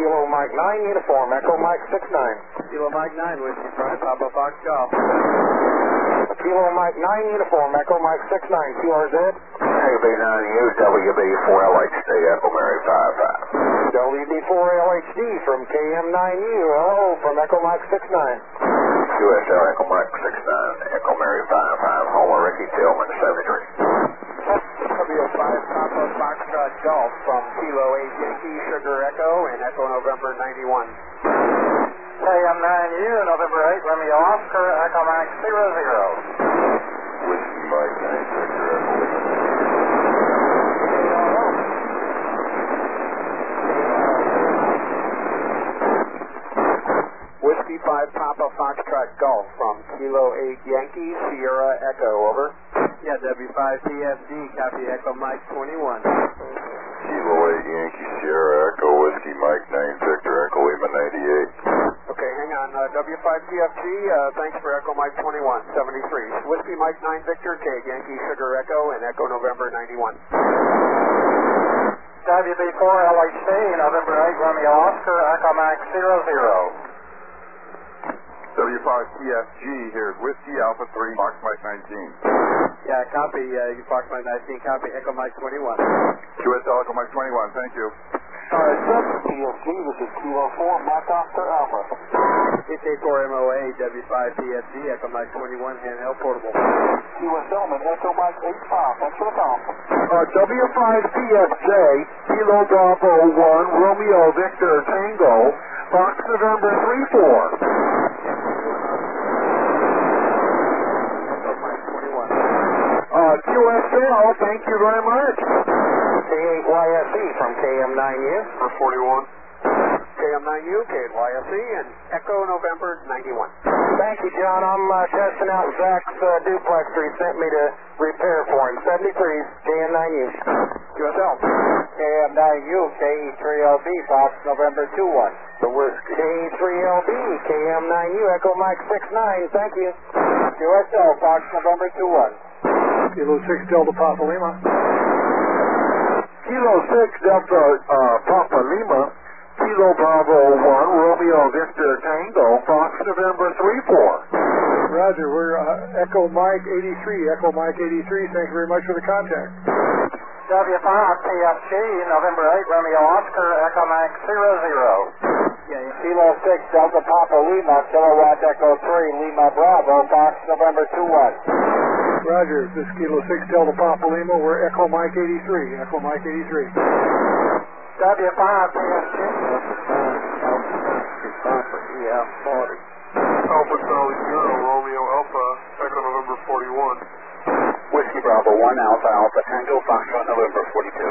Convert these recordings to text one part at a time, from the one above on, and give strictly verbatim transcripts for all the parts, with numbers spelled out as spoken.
Kilo Mike nine, uniform, Echo Mike six nine. Kilo Mike nine, Whiskey five, Papa Fox Golf. Kilo Mike nine, uniform, Echo Mike six nine, Q R Z. A B nine U, W B four L H D, Echo Mary five five. W B four L H D from K M nine U, hello, from Echo Mike six nine. Q S L Echo Mike six nine, Echo Mary five five, Homer Ricky Tillman seventy-three. W five Papa Foxtrot Golf from Kilo eight Yankee Sugar Echo and Echo November ninety-one. K M nine U, November eight, Romeo Oscar, Echo Mike zero zero. Whiskey Mike nine, Victor Echo. Whiskey five Papa Foxtrot Golf from Kilo eight Yankee Sierra Echo, over. Yeah, W five P F D, copy Echo Mike twenty-one. Kilo eight Yankee Sierra Echo, Whiskey Mike nine, Victor Echo Lima ninety-eight. Okay, hang on, uh, W five P F G, uh, thanks for Echo Mike twenty-one, seventy-three. Whiskey Mike nine Victor, K, Yankee Sugar Echo, and Echo November ninety-one. W B four L H D, November eight, Romeo Oscar, Echo Mike zero zero. W five P F G, here's Whiskey Alpha three, Mark Mike nineteen. Yeah, copy, uh, you Fox Mike nineteen, copy Echo Mike twenty-one. Q S L Echo Mike twenty-one, thank you. Alright, P F G, this is Kilo four, Mike Oscar Alpha. H A four M O A, W five P F G, Echo Mike twenty-one, handheld portable. Q S L, Echo Mike eight five, thanks for the call. Uh, W five P F J, Kilo Bravo one, Romeo Victor Tango, Fox November three four. Uh, Q S L, thank you very much. K eight Y S E from K M nine U. For forty-one. K M nine U, K eight Y S E, and Echo November ninety-one. Thank you, John. I'm uh, testing out Zach's uh, duplexer. He sent me to repair for him. seventy-three, K M nine U. Q S L. K M nine U, K E three L B, Fox November two one. So we're K three L B, K M nine U, Echo Mike six nine. Thank you. Q S L, Fox November two one. Kilo six Delta Papa Lima. Kilo six Delta uh, Papa Lima. Kilo Bravo one, Romeo Victor Tango, Fox November three four. Roger, we're uh, Echo Mike eighty-three, Echo Mike eighty-three, thank you very much for the contact. W five P F G, November eight, Romeo Oscar, Echo Mike zero zero. Yeah, yeah. Kilo six, Delta Papa Lima, Kilowatt Echo three, Lima Bravo, Fox November two one. Roger, this is Kilo six Delta Papa Lima, we're Echo Mike eighty-three, Echo Mike eighty-three. W five P F G. Yeah, forty. Alpha Charlie Zero, Romeo Alpha, Echo November forty-one. Whiskey Bravo one, Alpha Alpha Tango, Foxtrot November forty-two.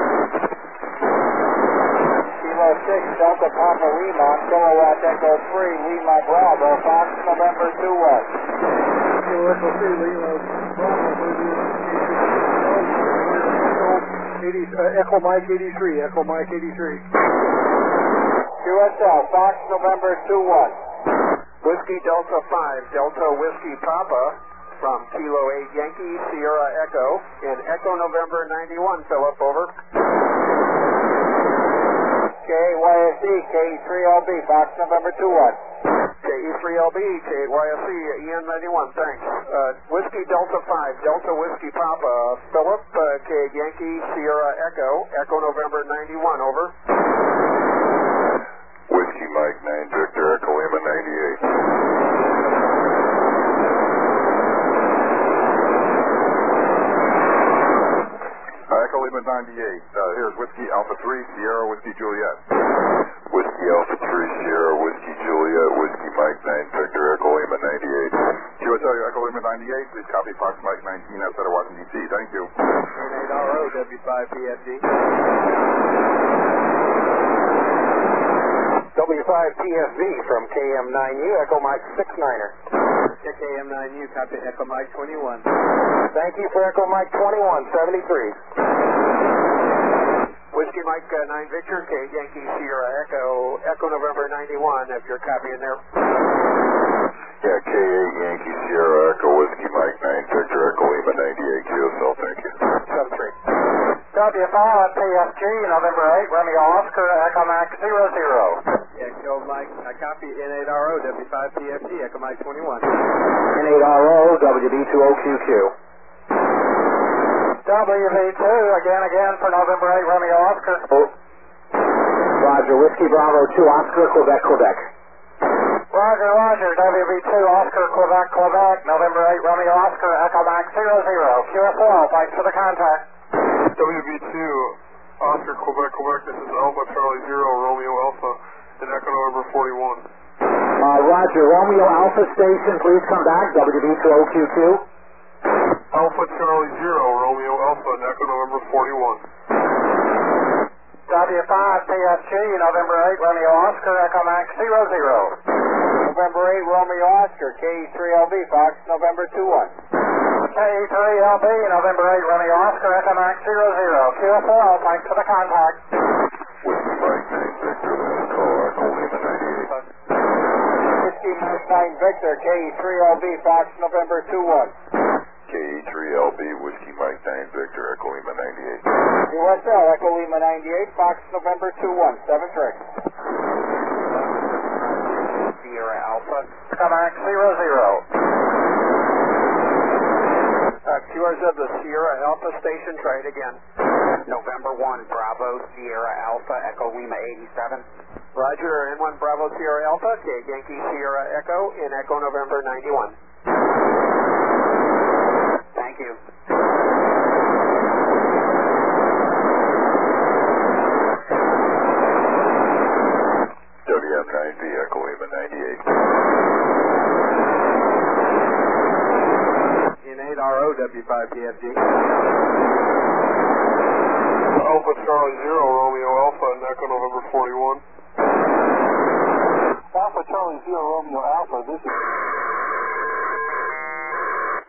Kilo six, Delta Papa Lima, Kilowatt Echo three, Lima Bravo, Fox November two one. Kilo Echo three, Lima Bravo, eighty, uh, Echo Mike eighty-three, Echo Mike eighty-three. Q S L, Fox November two one. Whiskey Delta five, Delta Whiskey Papa from Kilo eight Yankee Sierra Echo and Echo November ninety-one, Philip, over. K eight Y S E, K E three L B, Fox November two one. K E three L B, K eight Y S E, E N ninety-one, thanks. Uh, Whiskey Delta five, Delta Whiskey Papa, Philip, uh, K eight Yankee Sierra Echo, Echo November ninety-one, over. Whiskey Mike nine, Victor Echo Lima ninety-eight. Echo Lima ninety-eight. Uh, here's Whiskey Alpha three, Sierra Whiskey Juliet. Whiskey Alpha three, Sierra Whiskey Juliet, Whiskey Mike nine, Victor Echo Lima ninety-eight. Q S L Echo Lima ninety-eight, please copy Fox Mike nineteen outside of Washington, D C. Thank you. eight R O, W five P F D. W five P F V from K M nine U, Echo Mike six niner. K M nine U, copy Echo Mike twenty-one. Thank you for Echo Mike twenty-one, seventy-three. Whiskey Mike uh, nine Victor, K Yankee Sierra Echo, Echo November ninety-one, if you're copying there. Yeah, K eight Yankee Sierra Echo Whiskey Mike nine, Victor Echo Lima ninety-eight, Q S L, thank you. seven three. W five P F G, November eight, Romeo Oscar, Echo Max zero zero. Echo Mike, I copy N eight R O, W five P F G, Echo Mike twenty-one. N eight R O, W B two O Q Q. W V two, again, again for November eight, Romeo Oscar. Roger, Whiskey Bravo two, Oscar, Quebec, Quebec. Roger, Roger, W V two, Oscar, Quebec, Quebec, November eight, Romeo Oscar, Echo Max zero zero. Q F O, thanks for the contact. W V two, Oscar, Quebec, Quebec. This is Alpha Charlie zero, Romeo Alpha, and Echo November forty-one. Uh, Roger, Romeo Alpha Station, please come back, W B two O Q Q. Alpha Charlie zero, Romeo Alpha, and Echo November forty-one. W five P F G, November eight, Romeo Oscar, Echo Max zero zero. November eight, Romeo Oscar, K E three L B, Fox, November two one. K E three L B, November eight, Romeo Oscar, Echo Max zero zero. Q F O, thanks for the contact. Whiskey Mike nine Victor, last call, Echo Lima ninety-eight. Whiskey Mike nine Victor, K E three L B, Fox, November two one. K E three L B, Whiskey Mike nine Victor, Echo Lima ninety-eight. U S L, Echo Lima ninety-eight, Fox, November two one, seven three. Sierra Alpha. Echo Max zero zero. Uh, Q R Z, the Sierra Alpha Station, try it again. November one, Bravo, Sierra Alpha, Echo Lima eighty-seven. Roger, N one Bravo Sierra Alpha, K Yankee Sierra Echo, in Echo November ninety-one. Thank you. W M nine V, Echo Lima ninety-eight. N eight R O, W five P F G. Alpha Charlie zero, Romeo Alpha, and Echo November forty-one. Alpha Charlie zero, Romeo Alpha, this is